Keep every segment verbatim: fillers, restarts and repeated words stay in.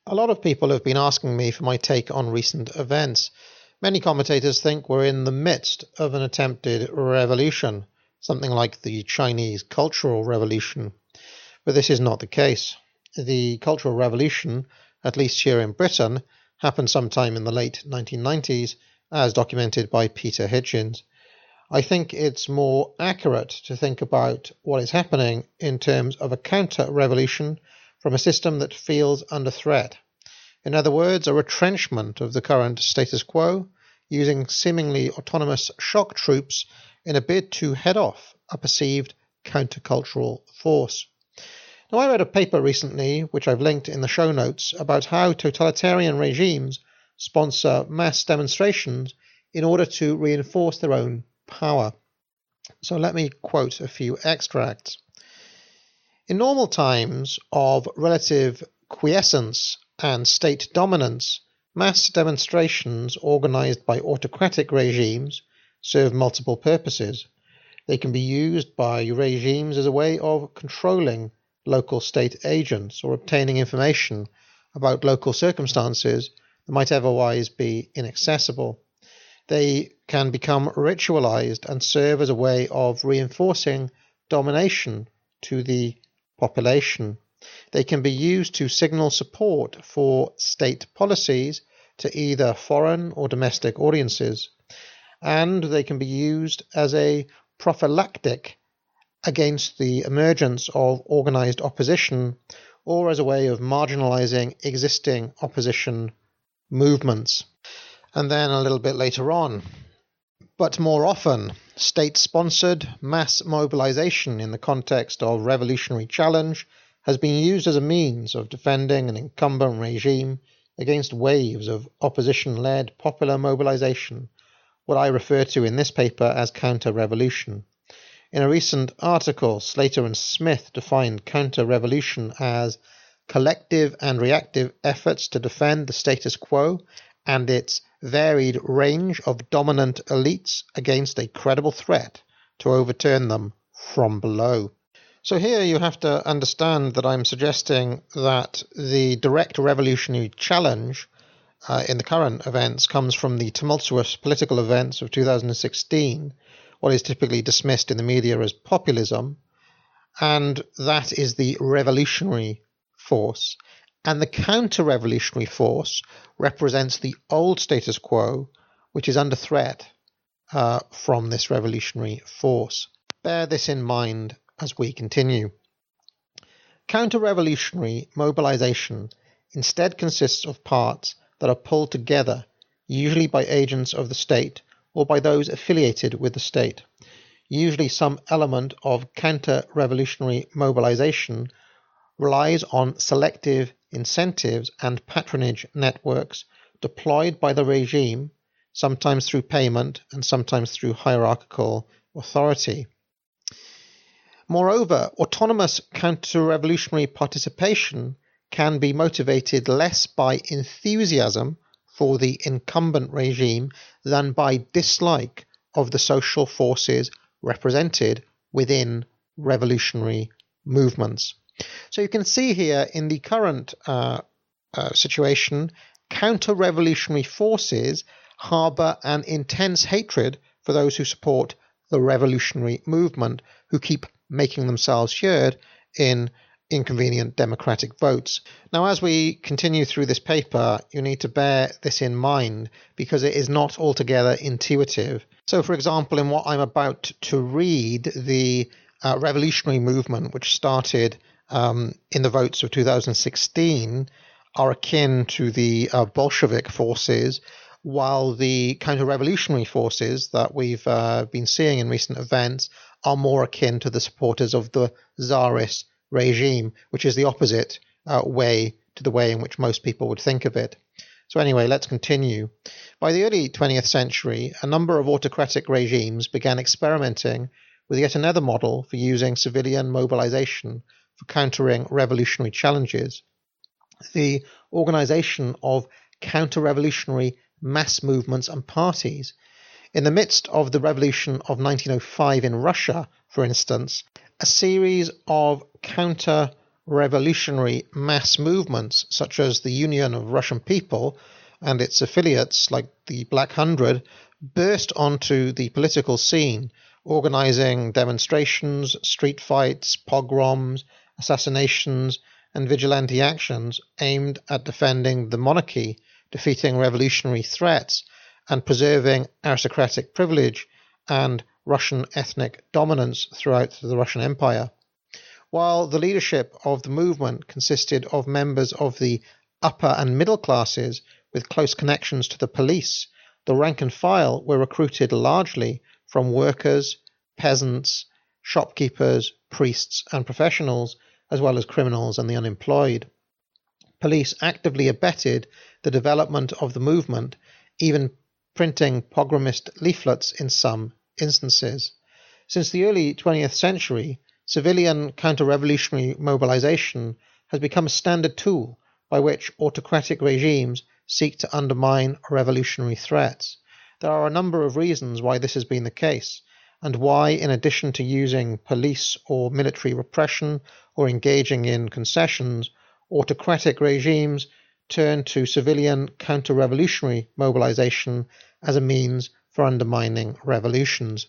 A lot of people have been asking me for my take on recent events. Many commentators think we're in the midst of an attempted revolution, something like the Chinese Cultural Revolution. But this is not the case. The Cultural Revolution, at least here in Britain, happened sometime in the late nineteen nineties, as documented by Peter Hitchens. I think it's more accurate to think about what is happening in terms of a counter-revolution from a system that feels under threat. In other words, a retrenchment of the current status quo, using seemingly autonomous shock troops in a bid to head off a perceived countercultural force. Now, I read a paper recently, which I've linked in the show notes, about how totalitarian regimes sponsor mass demonstrations in order to reinforce their own power. So let me quote a few extracts. In normal times of relative quiescence and state dominance, mass demonstrations organized by autocratic regimes serve multiple purposes. They can be used by regimes as a way of controlling local state agents or obtaining information about local circumstances that might otherwise be inaccessible. They can become ritualized and serve as a way of reinforcing domination to the population. They can be used to signal support for state policies to either foreign or domestic audiences, and they can be used as a prophylactic against the emergence of organized opposition or as a way of marginalizing existing opposition movements. And then a little bit later on, but more often, state-sponsored mass mobilization in the context of revolutionary challenge has been used as a means of defending an incumbent regime against waves of opposition-led popular mobilization, what I refer to in this paper as counter-revolution. In a recent article, Slater and Smith defined counter-revolution as collective and reactive efforts to defend the status quo and its varied range of dominant elites against a credible threat to overturn them from below. So here you have to understand that I'm suggesting that the direct revolutionary challenge uh, in the current events comes from the tumultuous political events of two thousand sixteen, what is typically dismissed in the media as populism, and that is the revolutionary force. And the counter-revolutionary force represents the old status quo, which is under threat uh, from this revolutionary force. Bear this in mind as we continue. Counter-revolutionary mobilization instead consists of parts that are pulled together, usually by agents of the state or by those affiliated with the state. Usually some element of counter-revolutionary mobilization relies on selective incentives and patronage networks deployed by the regime, sometimes through payment and sometimes through hierarchical authority. Moreover, autonomous counter-revolutionary participation can be motivated less by enthusiasm for the incumbent regime than by dislike of the social forces represented within revolutionary movements. So you can see here in the current uh, uh, situation, counter-revolutionary forces harbour an intense hatred for those who support the revolutionary movement, who keep making themselves heard in inconvenient democratic votes. Now, as we continue through this paper, you need to bear this in mind because it is not altogether intuitive. So, for example, in what I'm about to read, the uh, revolutionary movement, which started um, in the votes of two thousand sixteen, are akin to the uh, Bolshevik forces, while the counter-revolutionary forces that we've uh, been seeing in recent events are more akin to the supporters of the Tsarist regime, which is the opposite uh, way to the way in which most people would think of it. So anyway, let's continue. By the early twentieth century, a number of autocratic regimes began experimenting with yet another model for using civilian mobilization for countering revolutionary challenges: the organization of counter-revolutionary mass movements and parties. In the midst of the revolution of nineteen oh five in Russia, for instance, a series of counter revolutionary mass movements such as the Union of Russian People and its affiliates like the Black Hundred burst onto the political scene, organizing demonstrations, street fights, pogroms, assassinations, and vigilante actions aimed at defending the monarchy, defeating revolutionary threats, and preserving aristocratic privilege and Russian ethnic dominance throughout the Russian Empire. While the leadership of the movement consisted of members of the upper and middle classes with close connections to the police, the rank and file were recruited largely from workers, peasants, shopkeepers, priests, and professionals, as well as criminals and the unemployed. Police actively abetted the development of the movement, even printing pogromist leaflets in some instances. Since the early twentieth century, civilian counter-revolutionary mobilization has become a standard tool by which autocratic regimes seek to undermine revolutionary threats. There are a number of reasons why this has been the case, and why, in addition to using police or military repression or engaging in concessions, autocratic regimes turn to civilian counter-revolutionary mobilization as a means for undermining revolutions.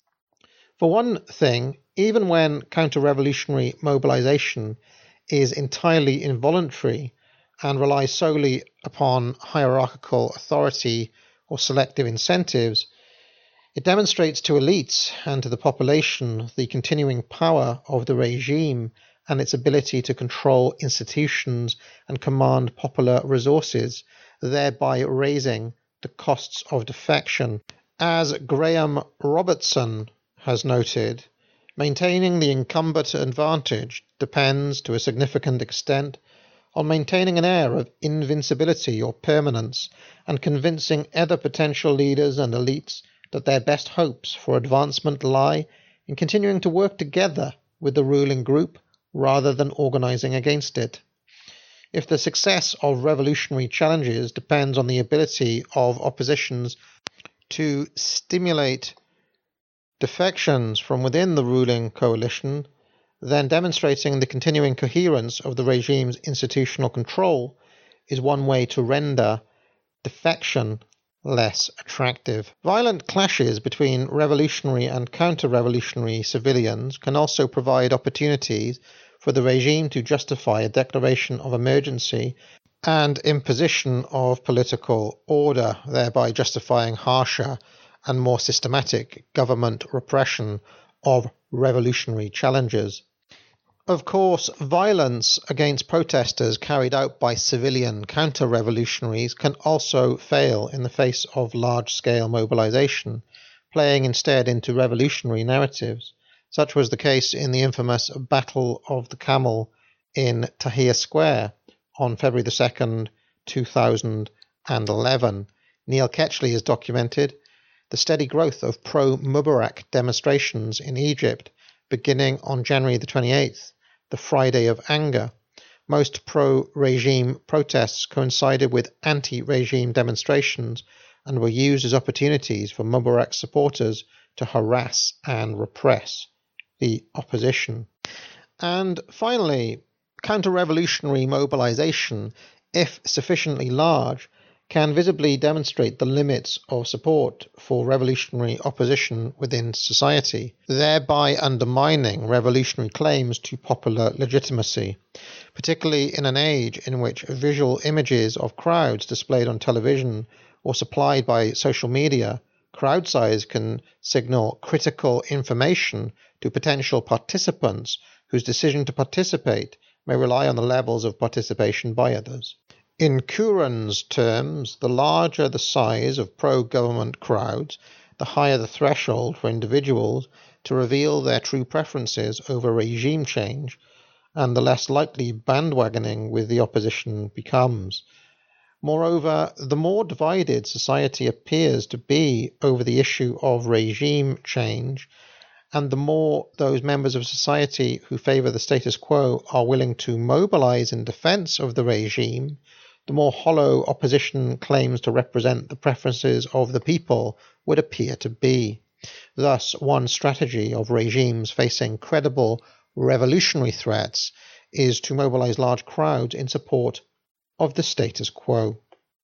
For one thing, even when counter-revolutionary mobilization is entirely involuntary and relies solely upon hierarchical authority or selective incentives, it demonstrates to elites and to the population the continuing power of the regime and its ability to control institutions and command popular resources, thereby raising the costs of defection. As Graham Robertson has noted, maintaining the incumbent advantage depends to a significant extent on maintaining an air of invincibility or permanence and convincing other potential leaders and elites that their best hopes for advancement lie in continuing to work together with the ruling group rather than organizing against it. If the success of revolutionary challenges depends on the ability of oppositions to stimulate defections from within the ruling coalition, then demonstrating the continuing coherence of the regime's institutional control is one way to render defection less attractive. Violent clashes between revolutionary and counter-revolutionary civilians can also provide opportunities for the regime to justify a declaration of emergency and imposition of political order, thereby justifying harsher and more systematic government repression of revolutionary challenges. Of course, violence against protesters carried out by civilian counter-revolutionaries can also fail in the face of large-scale mobilization, playing instead into revolutionary narratives. Such was the case in the infamous Battle of the Camel in Tahrir Square on February the second, two thousand eleven. Neil Ketchley has documented the steady growth of pro-Mubarak demonstrations in Egypt beginning on January the twenty-eighth, the Friday of Anger. Most pro-regime protests coincided with anti-regime demonstrations and were used as opportunities for Mubarak supporters to harass and repress the opposition. And finally, counter-revolutionary mobilization, if sufficiently large, can visibly demonstrate the limits of support for revolutionary opposition within society, thereby undermining revolutionary claims to popular legitimacy. Particularly in an age in which visual images of crowds displayed on television or supplied by social media, crowd size can signal critical information to potential participants whose decision to participate may rely on the levels of participation by others. In Curran's terms, the larger the size of pro-government crowds, the higher the threshold for individuals to reveal their true preferences over regime change, and the less likely bandwagoning with the opposition becomes. Moreover, the more divided society appears to be over the issue of regime change, and the more those members of society who favour the status quo are willing to mobilise in defence of the regime, the more hollow opposition claims to represent the preferences of the people would appear to be. Thus, one strategy of regimes facing credible revolutionary threats is to mobilize large crowds in support of the status quo.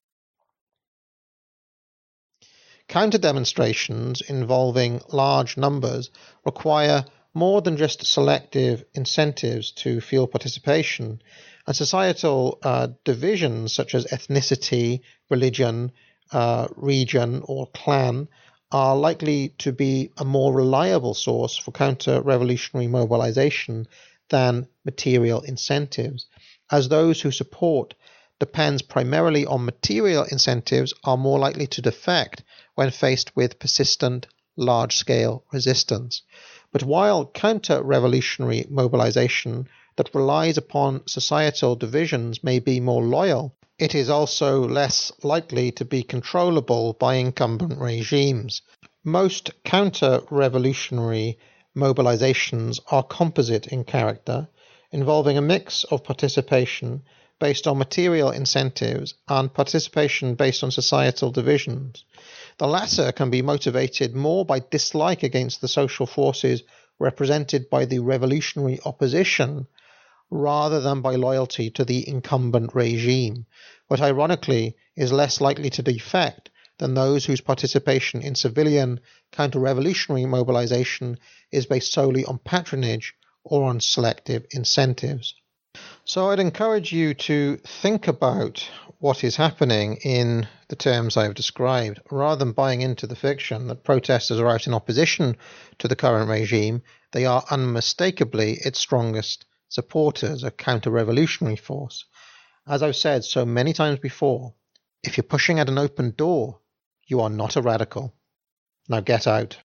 Counter-demonstrations involving large numbers require more than just selective incentives to feel participation, and societal uh, divisions such as ethnicity, religion, uh, region, or clan are likely to be a more reliable source for counter-revolutionary mobilization than material incentives, as those who support depends primarily on material incentives are more likely to defect when faced with persistent, large-scale resistance. But while counter-revolutionary mobilization that relies upon societal divisions may be more loyal, it is also less likely to be controllable by incumbent regimes. Most counter-revolutionary mobilizations are composite in character, involving a mix of participation based on material incentives and participation based on societal divisions. The latter can be motivated more by dislike against the social forces represented by the revolutionary opposition rather than by loyalty to the incumbent regime, but ironically is less likely to defect than those whose participation in civilian counter-revolutionary mobilization is based solely on patronage or on selective incentives. So I'd encourage you to think about what is happening in the terms I have described, rather than buying into the fiction that protesters are out in opposition to the current regime. They are unmistakably its strongest supporters, a counter-revolutionary force. As I've said so many times before, if you're pushing at an open door, you are not a radical. Now get out.